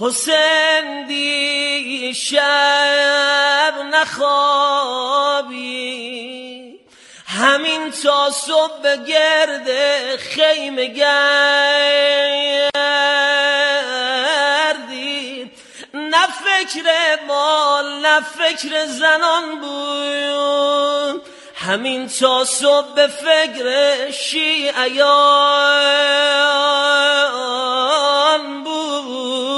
حسین دیشب نخوابی، همین تا صبح به گرد خیمه گردی، نه فکر مال نه فکر زنان بود، همین تا صبح به فکر شیعیان بود.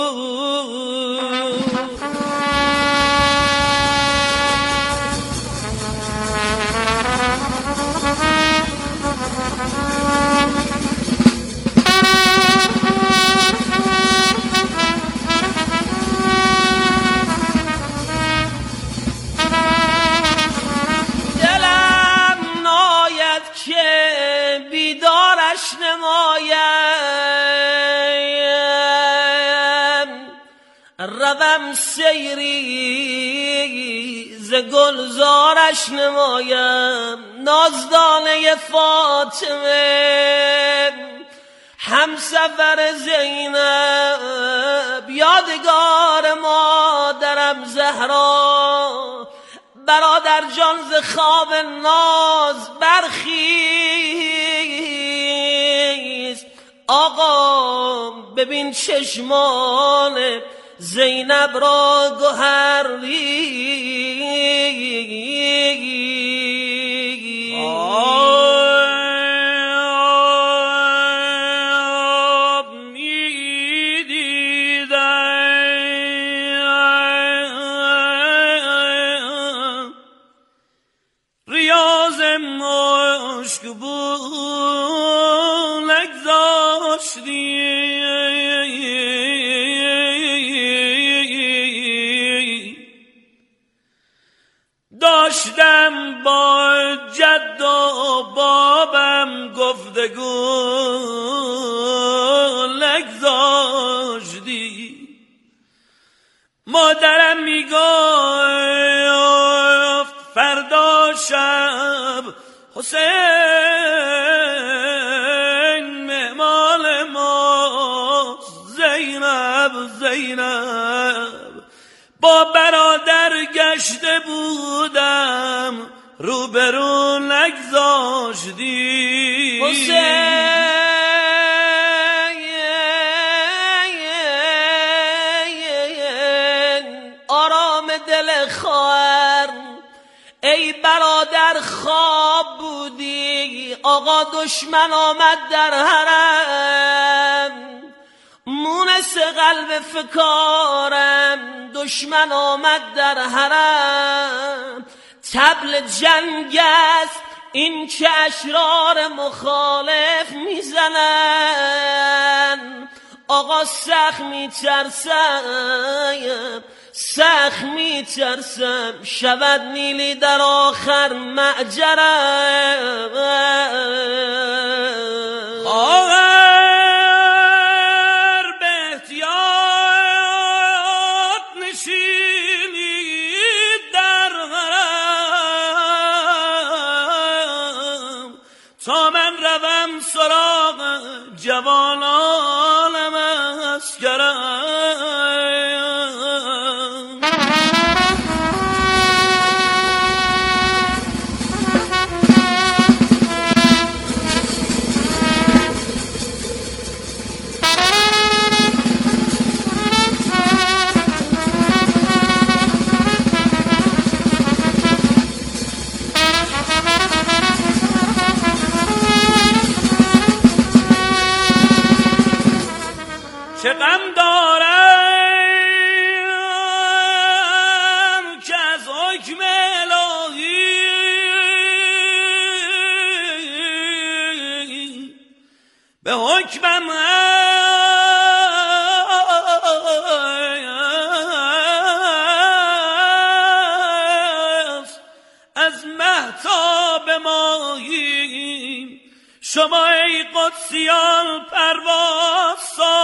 روم سیری ز گلزارش نمایم، نازدانه فاطمه همسفر زینب، یادگار مادرم زهرا، برادر جان ز خواب ناز برخیز، آقا ببین چشمان زینب را گوهری. آب می دیدم ریاض مشک بولک داشتی، داشتم با جد و بابم گفتگو لگذاشتی، مادرم میگفت فردا شب حسین مهمان ما، زینب با برادر گشته بودم روبرو نگذاشتی. حسین آرام دل خواهر، ای برادر خواب بودی، آقا دشمن آمد در حرم، مونس قلب فکارم دشمن آمد در حرم، طبل جنگ است این که اشرار مخالف میزنن، آقا سخت میترسم شود نیلی در آخر معجرم. تا من روم سراغ جوانانم اسکرم، چه غم دارم که از حکم الهی به حکمم هست، از مهتاب ماهی شما ای قدسیان پرواز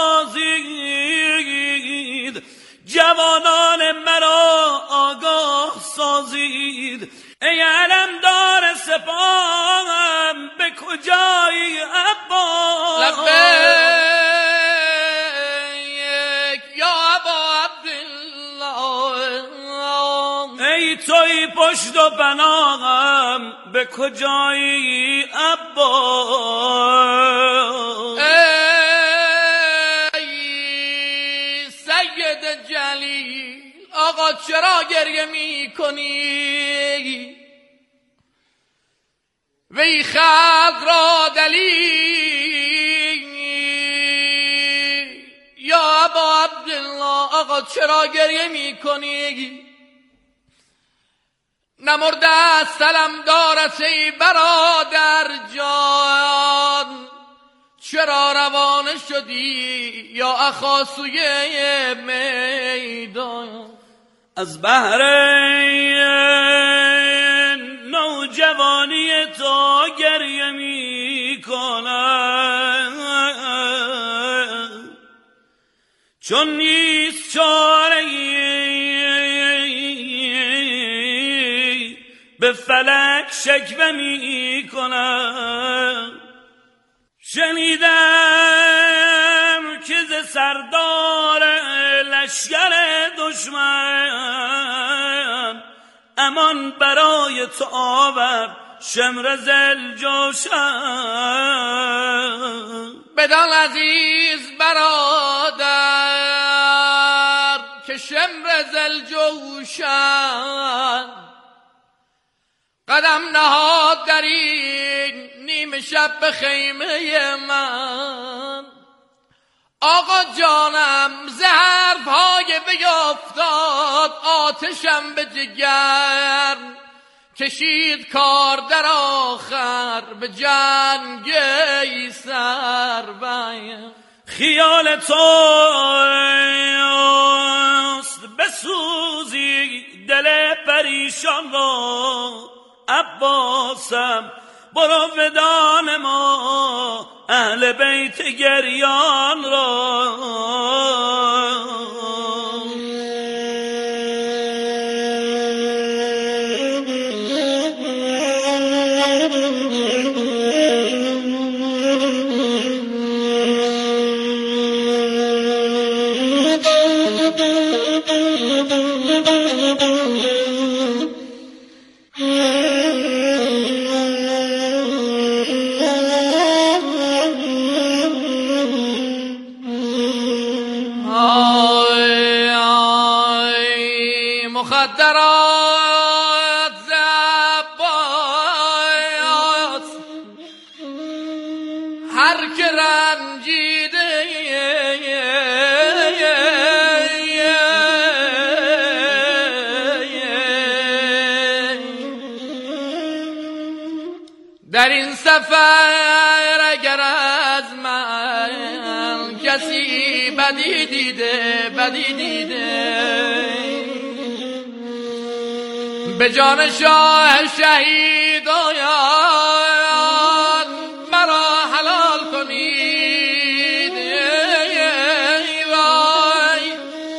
سازید، جوانان مرا آگاه سازید، ای علمدار سپاهم به کجایی عباس؟ لبیک یا عباس بی پشت و پناهم به کجایی عباس؟ ای سید جلیل آقا چرا گریه می کنی؟ وی خلق را دلیل یا ابا عبدالله آقا چرا گریه می کنی؟ نمرده سلام دارت ای برادر جان، چرا روانه شدی یا اخا سوی میدان؟ از بهر نوجوانی تو گریه می کنم، چون نیست چاره به فلک شکوه می کنم. شنیدم که ز سردار لشکر دشمن امان برای تو آورد شمر ذوالجوشن. بدان عزیز برادر که شمر ذوالجوشن قدم نهاد در این نیم شب به خیمه من. آقا جانم زهر پای وی افتاد، آتشم به جگر کشید کار در آخر به جنگ سر باید. خیال توست بسوزی دل پریشان را عباسم، برو ودان ما اهل بیت گریان را. مخدرات زبات هر که رنجیده در این سفر اگر از من کسی بدی دیده به جان شاه شهید آید مرا حلال کنید. وای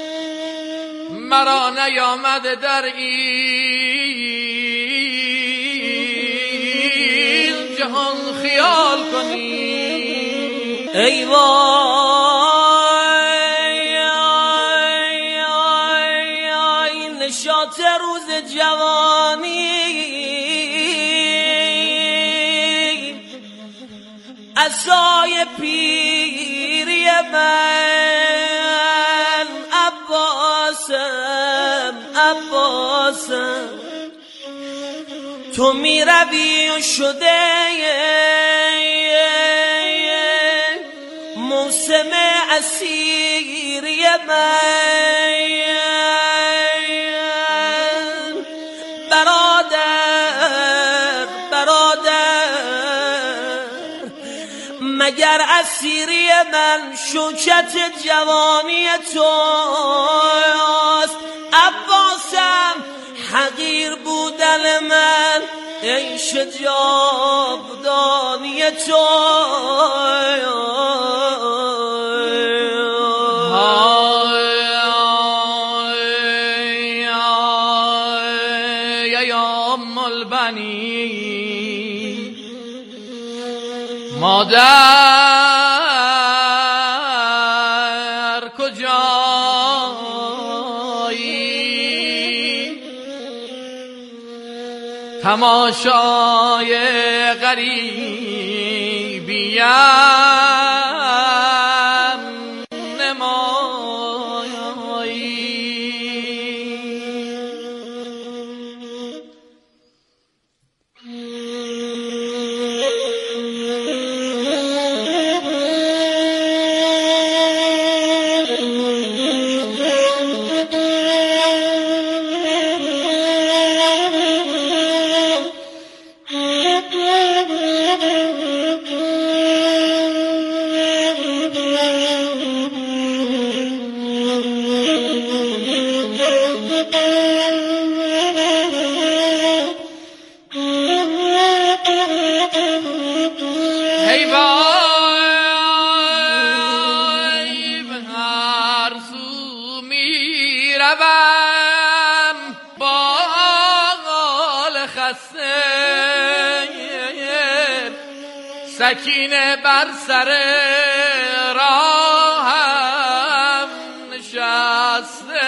مرا نیامده در این جهان خیال کنید. ای وای نشاط روز جوانی عصای پیری من عباسم تو می روی و شده موسم اسیری من برادر مگر اسیری من شوکت جوانی توست؟ عباسم حقیر بودن من عیش جاودانی تو. مادر کجایی تماشای غریبیم ای وای به هر سو می روم با حال خسته سکینه بر سر راهم نشسته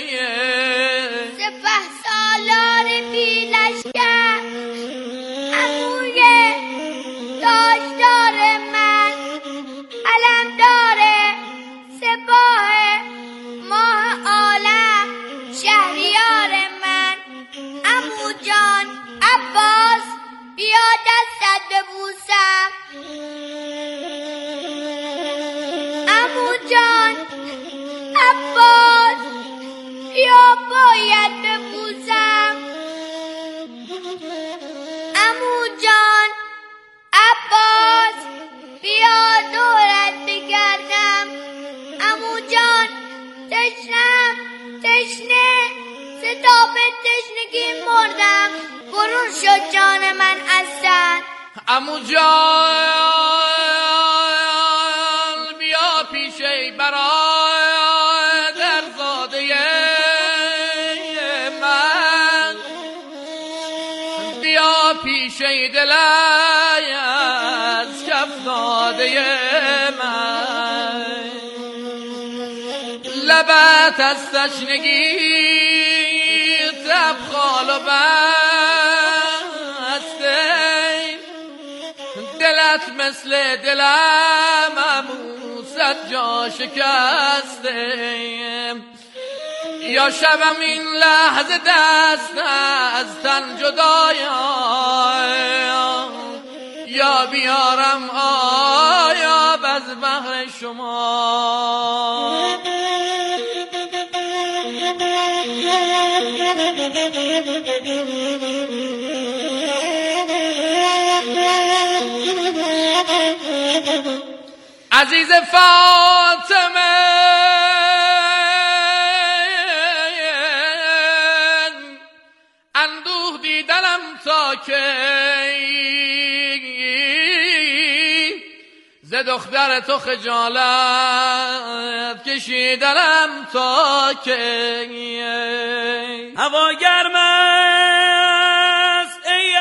سپهسالار بی لشکر عموی تاجدار من علمدار سپاه ماه عالم شهریار من عمو جان عباس بیا دستت ببوسم عمو جان عباس بیا باید ببوسم عمو جان عباس بیا دورت بگردم عمو جان تشنم تشنه ستاب تشنگی مردم برون شد جان من از تن عمو جان بیا پیشه برادرزاده من بیا پیشه دل از کفزاده من لبت از تشنگی تبخال و بسته دلت مثل دلم عمو صد جا شکسته یا شبم این لحظه دست از تن جدایم یا بیارم آیاب از بحر شما عزیز فاطمه اندوه دیدنم تا که ز دختر تو خجالت کشیدنم تا که هوا گرم است ای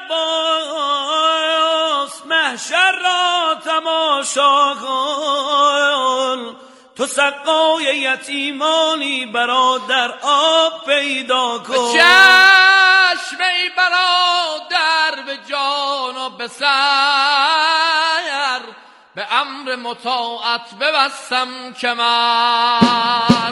عباس محشر را تماشا کن تو سقای یتیمانی برادر آب پیدا کن چشم ای برادر به جان و به سر به امر مطاعت ببستم کمر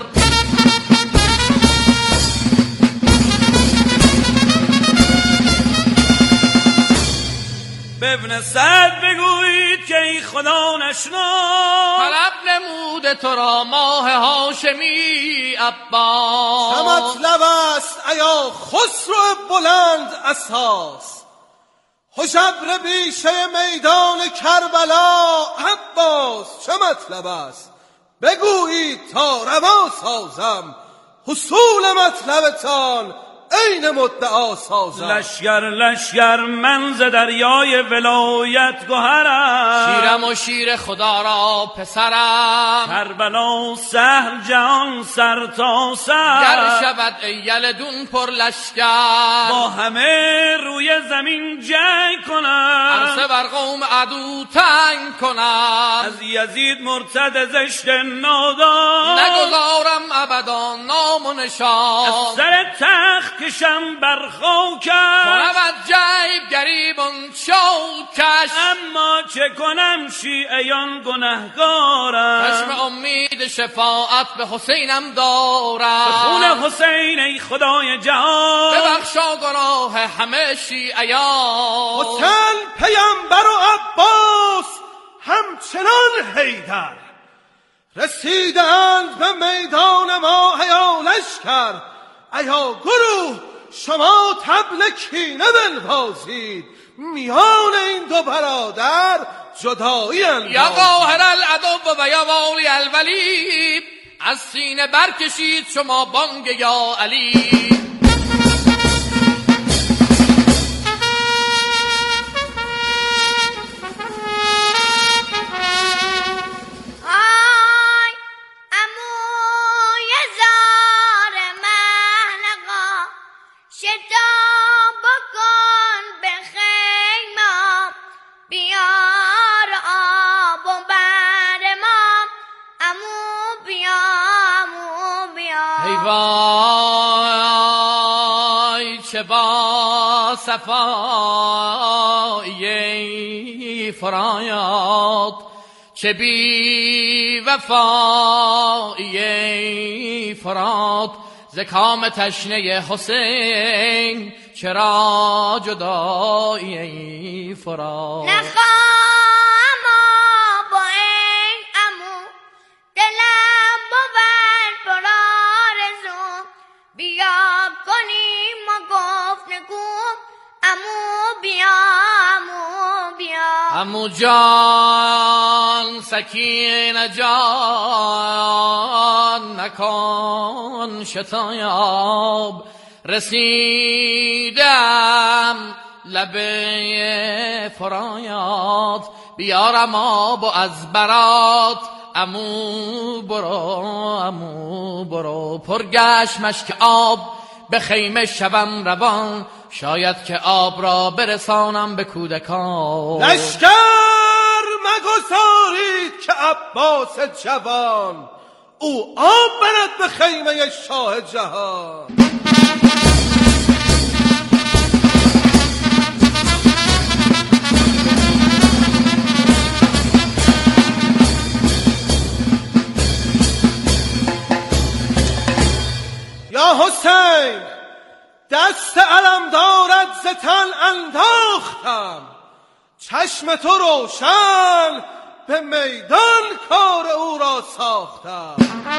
به ابن سعد بگویید که ای خدا نشنا طلب نموده تو را ماه هاشمی عباس چه مطلب است ایا خسرو بلند اساس حجبر بیشه میدان کربلا عباس چه مطلب است بگویید تا روا سازم حصول مطلبتان عین مدعا سازم لشگر من ز دریای ولایت گوهرم شیرم و شیر خدا را پسرم کربلا سهل جهان سر تا سر گر شود ای یلدون پر لشگر با همه روی زمین جنگ کنم عرصه بر قوم عدو تنگ کنم از یزید مرتد زشت نادان نگذارم ابدا نام و نشان از سر تخت کشم بر خاکش، کنم از جیب گریبان شوکش. اما چه کنم شیعیان گنهگارم، چشم امید شفاعت به حسینم دارم. به خون حسین ای خدای جهان ببخشا گناه همه شیعیان. حسین پیامبر و عباس همچنان حیدر رسیدند به میدان ما. ایا لشکر، ایا گروه، شما طبل کینه بنوازید، میان این دو برادر جدایی اندازید. یا قاهر العدو و یا والی الولی، از سینه برکشید شما بانگ یا علی. وای چه با صفایی فرایات، چه بی وفایی فرات، ز کام تشنه حسین چرا جدایی فرات. عمو جان سکینه جان نکن شتایاب، رسیدم لبه فرایات، بیارم آب و از برات. عمو برو پرگشت مشک آب، به خیمه شوم روان، شاید که آب را برسانم به کودکان. لشکر مگذارید که عباس جوان، او آب برد به خیمه شاه جهان. یا حسین، دست علمدارت ز تن انداختم، چشم تو روشن به میدان کار او را ساختم.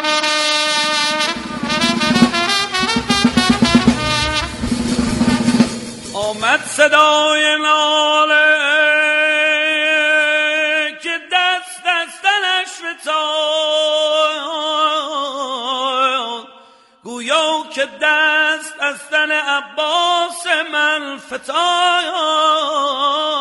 آمد صدای ناله که دست دستنش فتاد، گویا که دست از تن عباس من فتاد.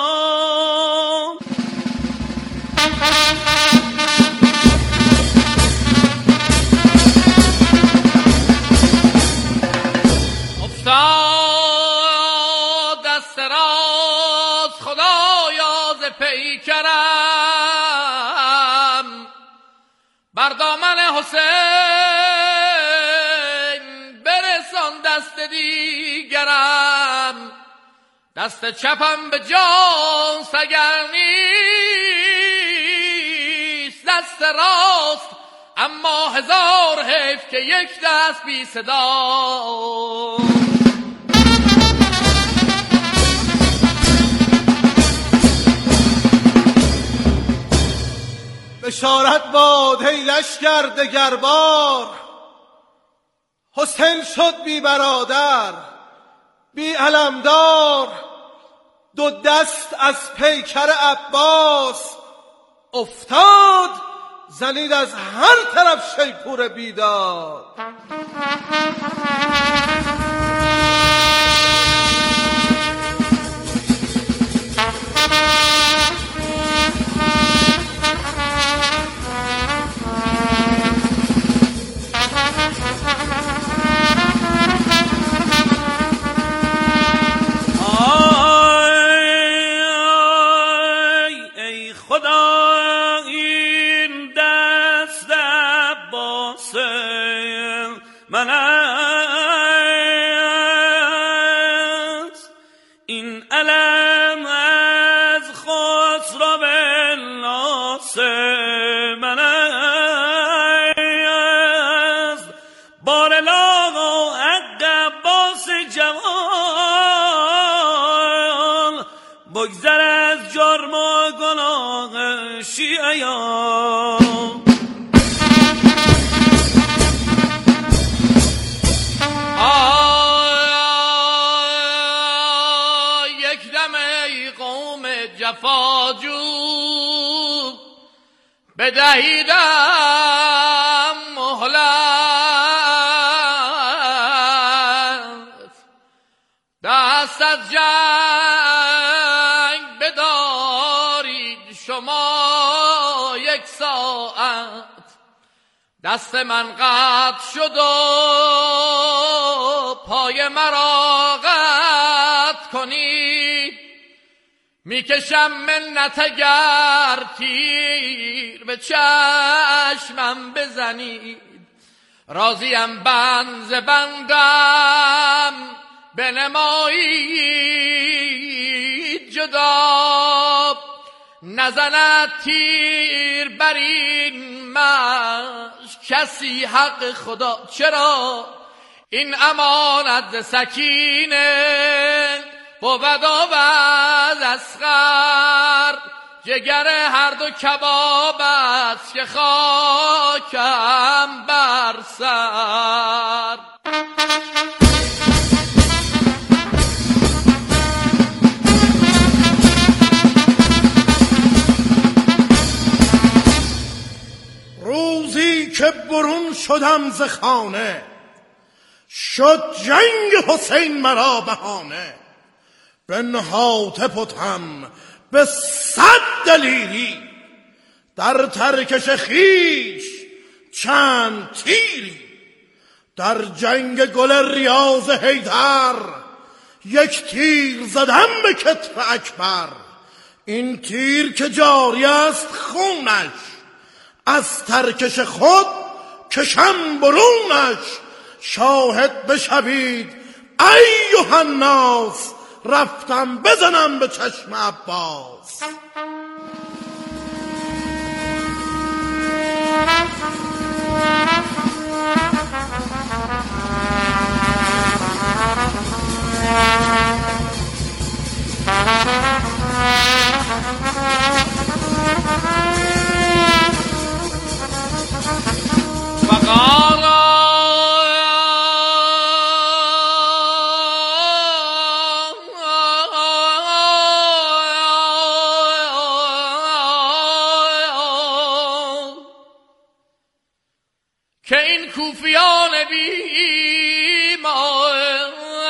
افتاد دست راست خدایا ز پیکرم، بر دامن حسین برسان دست دیگرم. دست چپم به جان سگر نیست، دست راست اما هزار حیف که یک دست بی صدا. بشارت باد ای لشکر دگربار، حسین شد بی برادر بی علمدار. دو دست از پیکر عباس افتاد، زنید از هر طرف شیپور بیداد. من است بار لاغ و حق عباس جوان بگذر از جرم و گناه شیعیان. یک دم ای قوم جفاجو بدهیدم مهلت، دست از جنگ بدارید شما یک ساعت. دست من قطع شد و پای مرا قطع کنید، میکشم منت اگر تیر به چشمم بزنید. راضیم بند ز بندم بنمایید جدا، نزند تیر بر این مشک کسی حق خدا. چرا این امانت سکینه بود آواز اصغر، جگر هر دو کباب است که خاکم بر سر. روزی که برون شدم ز خانه، شد جنگ حسین مرا بهانه. بنهاد پتم به 100 دلیری، در ترکش خویش چند تیری. در جنگ گل ریاض حیدر، یک تیر زدم به کتف اکبر. این تیر که جاری است خونش، از ترکش خود کشم برونش. شاهد بشوید ایها الناس، رفتم بزنم به چشم عباس. که این کوفیان بی‌ایمان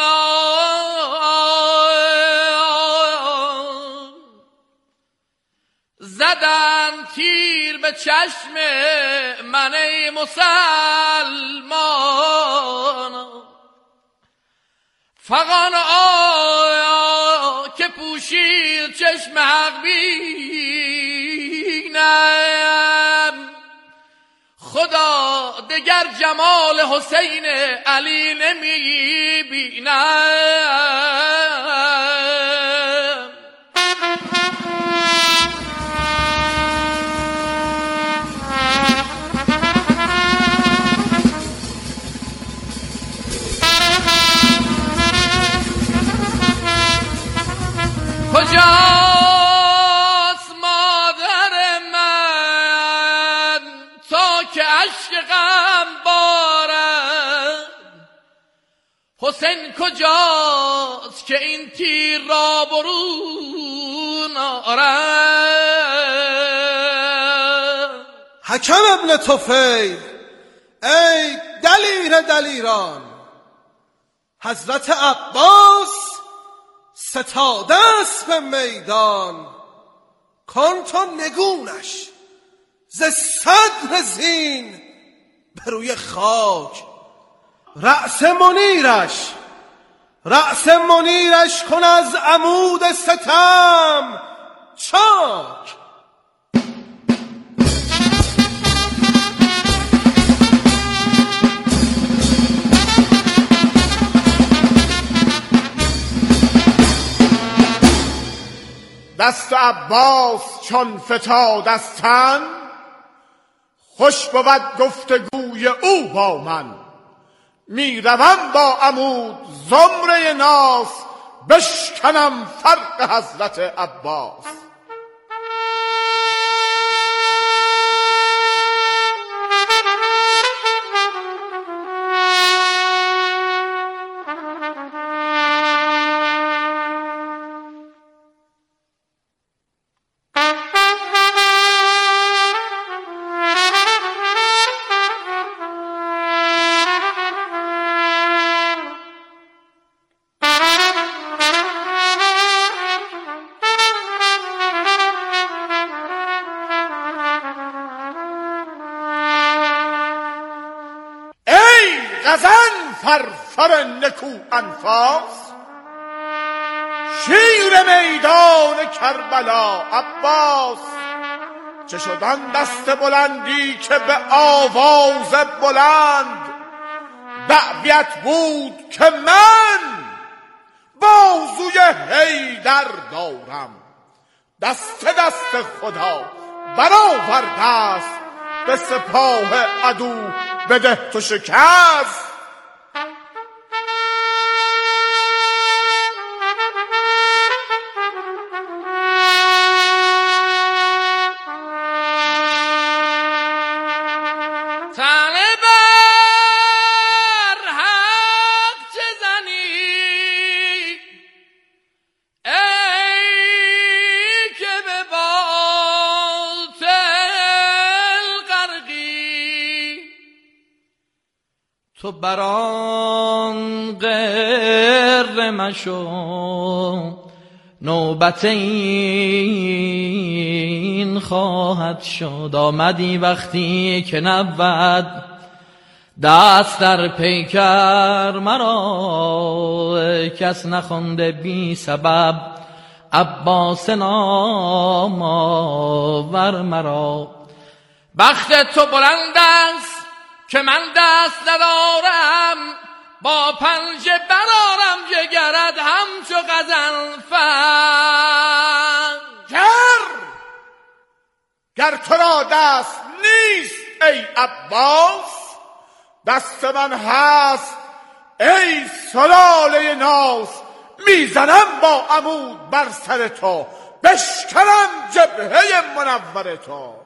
زدن تیر به چشم من ای مسلمان. فغان آیا که پوشید چشم حق بینم، خدا دگر جمال حسین علی نمی بینم. کجاست مادر من تا که اشک غم بارد؟ حسین کجاست که این تیر را برون آرد؟ حکم ابن طفیل، ای دلیر دلیران، حضرت عباس ستاده است به میدان. کن تو نگونش ز صدر زین به روی خاک. رأس منیرش کن از عمود ستم چاک. دست عباس چون فتاد از تن، خوش بود گفتگوی او با من. میروم با عمود زمره ناس، بشکنم فرق حضرت عباس. غزن فرفر نکو انفاس، شیر میدان کربلا عباس. چه شد آن دست بلندی که به آواز بلند دعویت بود که من بازوی حیدر دارم. دست خدا برآورده است، به سپاه عدو بده تو شکست. تو بران غیر مشو، نوبت این خواهد شد. آمدی وقتی که نبود دست در پیکر مرا، کس نخونده بی سبب عباس نام آور مرا. بخت تو بلند است که من دست ندارم، با پنجه برارم جگرت همچو غزنفر. گر تو را دست نیست ای عباس، دست من هست ای سلاله ناس. میزنم با عمود بر سر تو، بشکنم جبهه منور تو.